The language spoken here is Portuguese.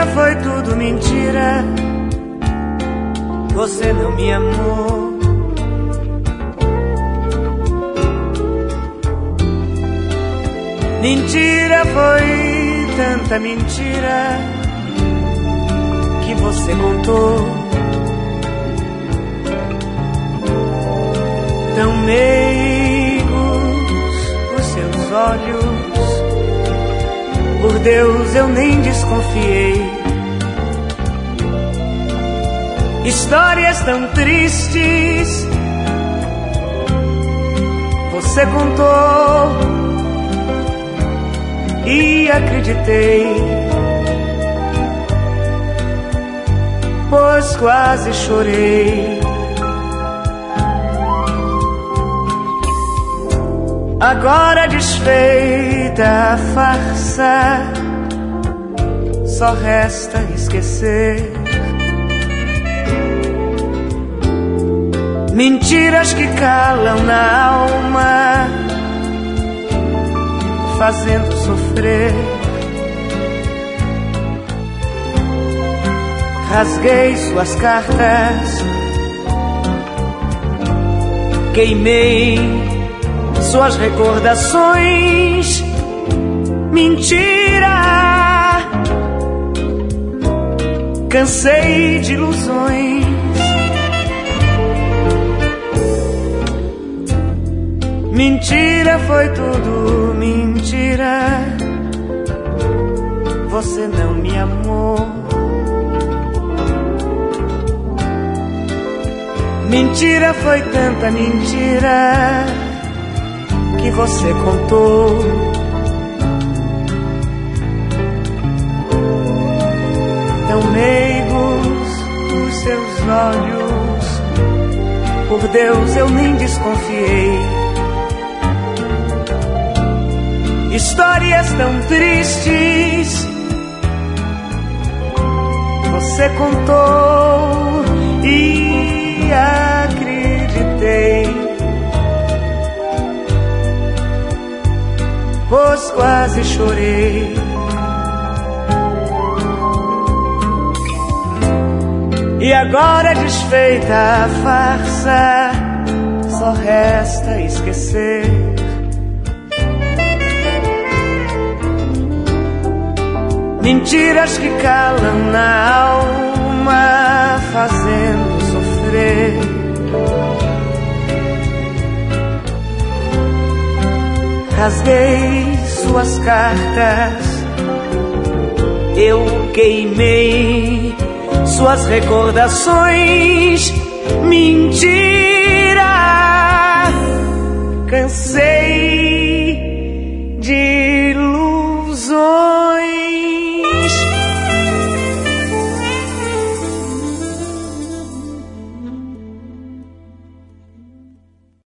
Mentira, foi tudo mentira. Você não me amou. Mentira, foi tanta mentira que você contou. Tão meigos os seus olhos, por Deus eu nem desconfiei. Histórias tão tristes você contou e acreditei, pois quase chorei. Agora desfeita a farsa, só resta esquecer. Mentiras que calam na alma, fazendo sofrer. Rasguei suas cartas, queimei suas recordações. Mentira, cansei de ilusões. Mentira, foi tudo mentira. Você não me amou. Mentira, foi tanta mentira que você contou. Tão meigos os seus olhos, por Deus eu nem desconfiei. Histórias tão tristes você contou e acreditei, pois quase chorei. E agora desfeita a farsa, só resta esquecer. Mentiras que calam na alma, fazendo sofrer. Rasguei suas cartas, eu queimei suas recordações. Mentira, cansei de ilusões.